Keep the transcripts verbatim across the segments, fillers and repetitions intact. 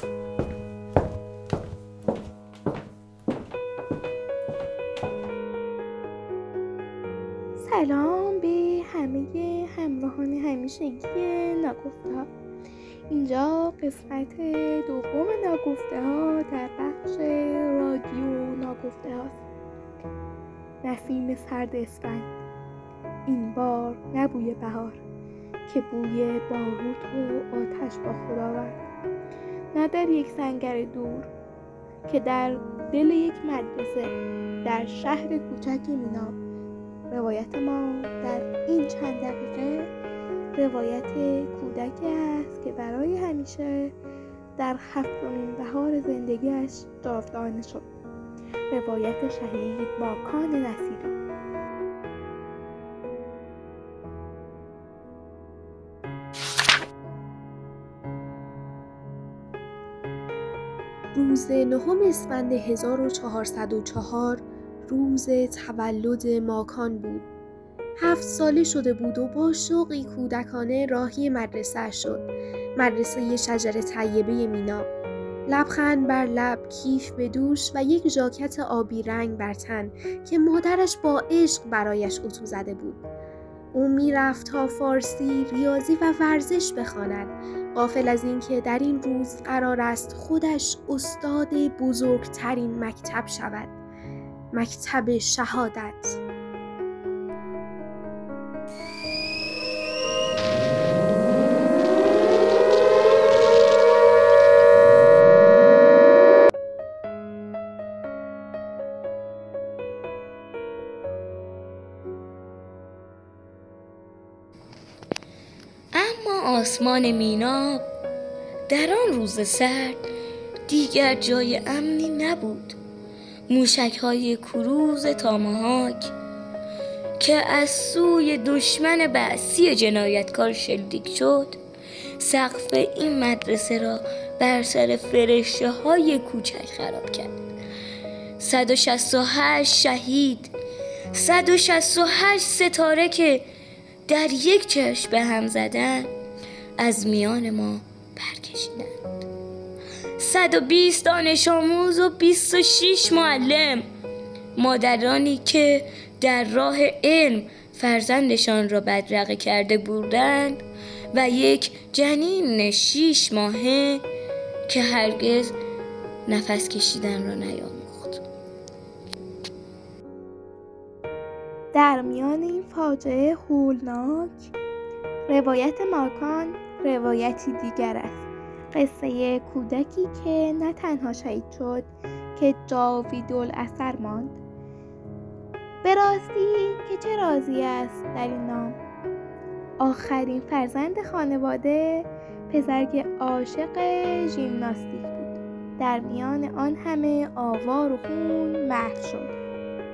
سلام به همه همراهان همیشگی ناگفته ها. اینجا قسمت دوم ناگفته ها در بخش رادیو ناگفته هاست. نسیم سرد اسفند، این بار نه بوی بهار که بوی باروت و آتش با خود آورد، نه در یک سنگر دور که در دل یک مدرسه در شهر کوچک مینا. روایت ما در این چند دقیقه روایت کودکی است که برای همیشه در هفتمین بهار زندگیش جاودانه شد. روایت شهید ماکان نصیری. روز نهم اسفند هزار و چهارصد و چهار روز تولد ماکان بود. هفت ساله شده بود و با شوقی کودکانه راهی مدرسه شد. مدرسه شجر طیبه مینا. لبخند بر لب، کیف به دوش و یک ژاکت آبی رنگ بر تن که مادرش با عشق برایش اتو زده بود. او می رفت تا فارسی، ریاضی و ورزش بخواند، غافل از این که در این روز قرار است خودش استاد بزرگترین مکتب شود، مکتب شهادت. اما آسمان مینا در آن روز سرد دیگر جای امنی نبود. موشک‌های کروز تاماهاک که از سوی دشمن بعثی جنایتکار شلیک شد، سقف این مدرسه را بر سر فرشته‌های کوچک خراب کرد. صد و شصت و هشت شهید، صد و شصت و هشت ستاره که در یک چشم به هم زدن از میان ما برکشیدند. صد و بیست دانش آموز و بیست و شش معلم، مادرانی که در راه علم فرزندشان را بدرقه کرده بودند و یک جنین شش ماهه که هرگز نفس کشیدن را نیاموخت. در میان این فاجعه هولناک، روایت ماکان روایتی دیگر است. قصه کودکی که نه تنها شهید شد که جاویدالاثر ماند. به راستی که چه رازی است در این نام. آخرین فرزند خانواده، پسر که عاشق ژیمناستیک بود، در میان آن همه آوار و خون محو شد.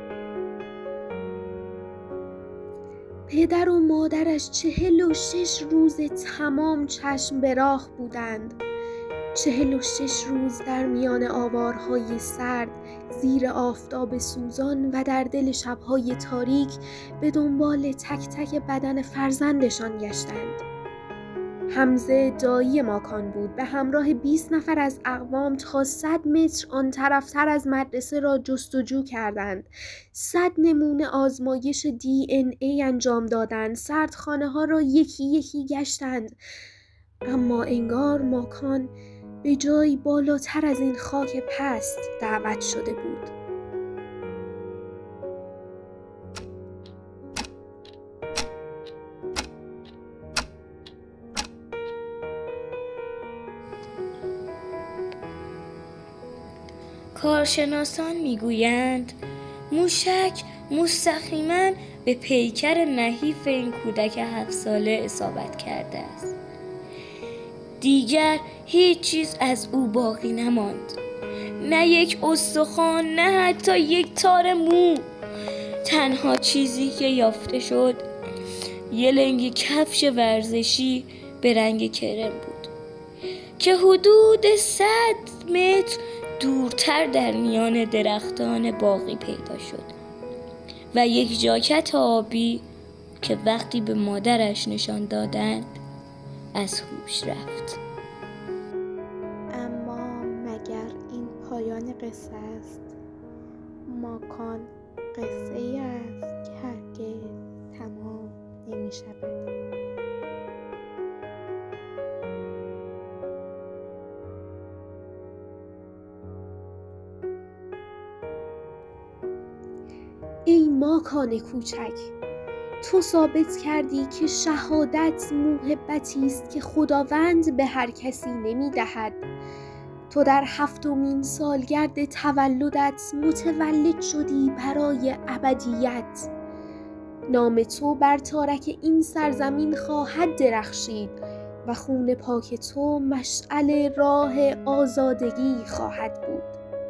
پدر و مادرش چهل و شش روز تمام چشم به راه بودند. چهل و شش روز در میان آوارهای سرد، زیر آفتاب سوزان و در دل شبهای تاریک به دنبال تک تک بدن فرزندشان گشتند. حمزه دایی ماکان بود. به همراه بیست نفر از اقوام تا صد متر آن طرفتر از مدرسه را جستجو کردند. صد نمونه آزمایش دی ان ای انجام دادند. سردخانه ها را یکی یکی گشتند. اما انگار ماکان به جایی بالاتر از این خاک پست دعوت شده بود. کارشناسان میگویند موشک مستقیما به پیکر نحیف این کودک هفت ساله اصابت کرده است. دیگر هیچ چیز از او باقی نماند، نه یک استخوان، نه حتی یک تار مو. تنها چیزی که یافته شد یه لنگ کفش ورزشی به رنگ کرم بود که حدود صد متر دورتر در میان درختان باغی پیدا شد و یک ژاکت آبی که وقتی به مادرش نشان دادند از هوش رفت. اما پایان قصه است. ماکان قصه ای است که هرگز تمام نمی شود. ای ماکان کوچک، تو ثابت کردی که شهادت محبتی است که خداوند به هر کسی نمی دهد. تو در هفتمین سالگرد تولدت متولد شدی برای ابدیت. نام تو بر تارک این سرزمین خواهد درخشید و خون پاک تو مشعل راه آزادگی خواهد بود.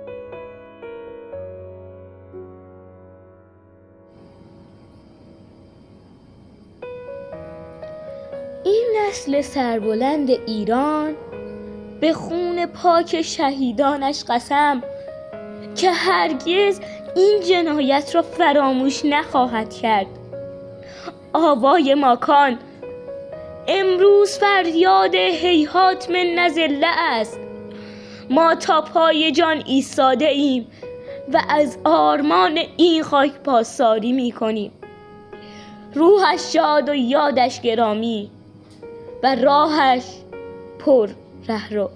این نسل سربلند ایران به خون پاک شهیدانش قسم که هرگز این جنایت را فراموش نخواهد کرد. آوای ماکان امروز فریاد هیهات من نزله است. ما تا پای جان ایستاده ایم و از آرمان این خاک پاسداری می کنیم. روحش شاد و یادش گرامی و راهش پر رهرو.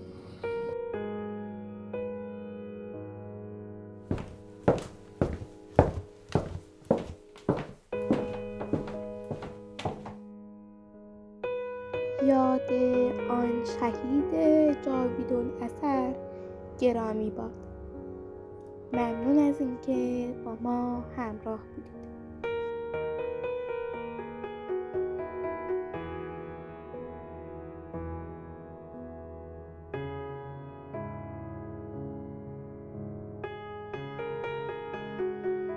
یاد آن شهید جاویدالاثر گرامی باد. ممنون از اینکه با ما همراه بودید.